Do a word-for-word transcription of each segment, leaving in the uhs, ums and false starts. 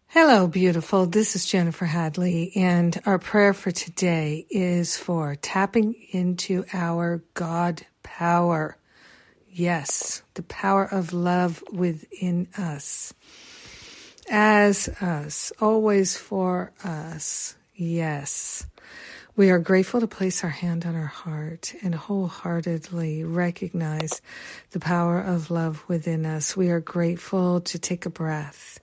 Hello, beautiful. This is Jennifer Hadley, and our prayer for today is for tapping into our God power. Yes, the power of love within us. As us, always for us. Yes. We are grateful to place our hand on our heart and wholeheartedly recognize the power of love within us. We are grateful to take a breath.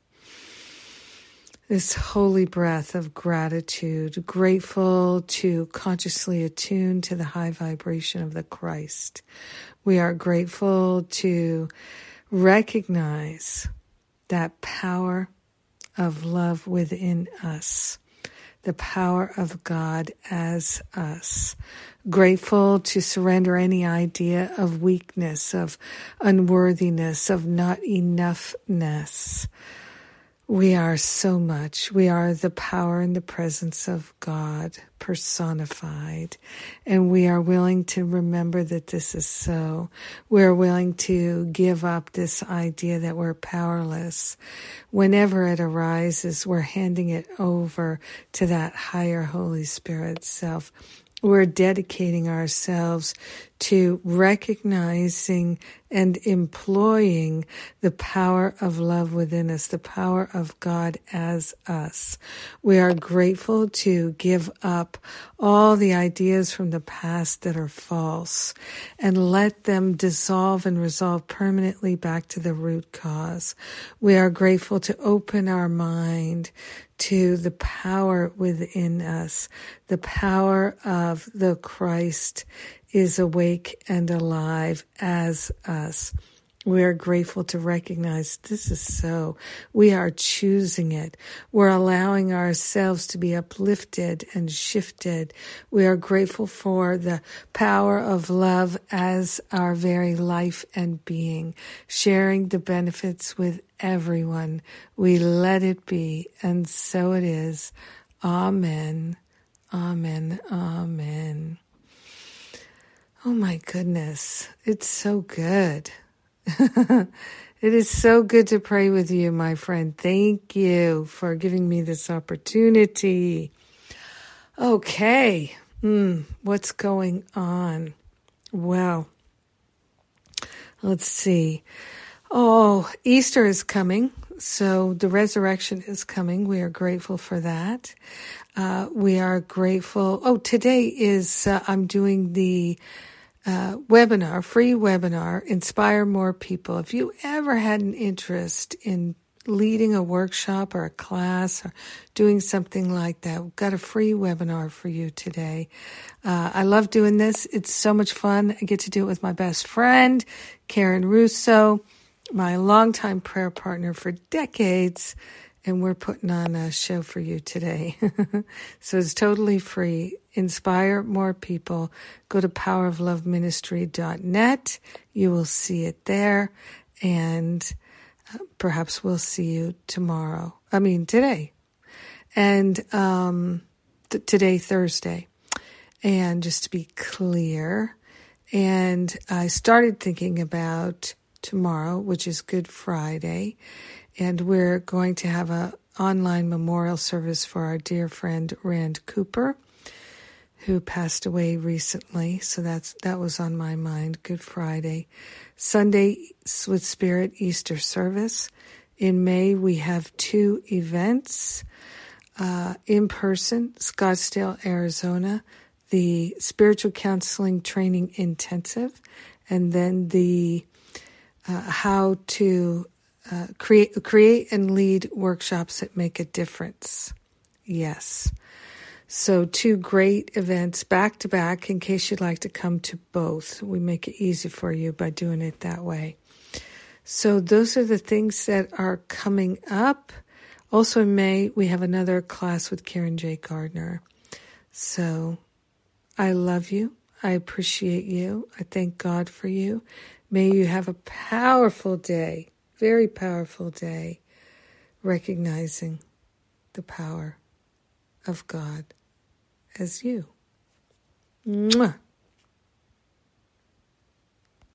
This holy breath of gratitude, grateful to consciously attune to the high vibration of the Christ. We are grateful to recognize that power of love within us, the power of God as us. Grateful to surrender any idea of weakness, of unworthiness, of not enoughness. We are so much. We are the power and the presence of God personified. And we are willing to remember that this is so. We're willing to give up this idea that we're powerless. Whenever it arises, we're handing it over to that higher Holy Spirit self. We're dedicating ourselves to recognizing and employing the power of love within us, the power of God as us. We are grateful to give up all the ideas from the past that are false and let them dissolve and resolve permanently back to the root cause. We are grateful to open our mind to the power within us. The power of the Christ is awake and alive as us. We are grateful to recognize this is so. We are choosing it. We're allowing ourselves to be uplifted and shifted. We are grateful for the power of love as our very life and being, sharing the benefits with everyone. We let it be, and so it is. Amen. Amen. Amen. Oh my goodness. It's so good. It is so good to pray with you, my friend. Thank you for giving me this opportunity. Okay. Mm, what's going on? Well, let's see. Oh, Easter is coming. So the resurrection is coming. We are grateful for that. Uh, we are grateful. Oh, today is, uh, I'm doing the Uh, webinar, free webinar, Inspire More People. If you ever had an interest in leading a workshop or a class or doing something like that, we've got a free webinar for you today. Uh, I love doing this. It's so much fun. I get to do it with my best friend, Karen Russo, my longtime prayer partner for decades. And we're putting on a show for you today. So it's totally free. Inspire more people. Go to power of love ministry dot net. You will see it there. And uh, perhaps we'll see you tomorrow. I mean, today. And um, th- today, Thursday. And just to be clear. And I started thinking about tomorrow, which is Good Friday. And we're going to have an online memorial service for our dear friend Rand Cooper, who passed away recently. So that's that was on my mind. Good Friday. Sunday with Spirit Easter service. In May, we have two events. Uh, in person, Scottsdale, Arizona, the Spiritual Counseling Training Intensive, and then the uh, How to Uh, create, create and lead workshops that make a difference. Yes. So two great events back to back in case you'd like to come to both. We make it easy for you by doing it that way. So those are the things that are coming up. Also in May, we have another class with Karen J. Gardner. So I love you. I appreciate you. I thank God for you. May you have a powerful day. Very powerful day, recognizing the power of God as you. Mwah.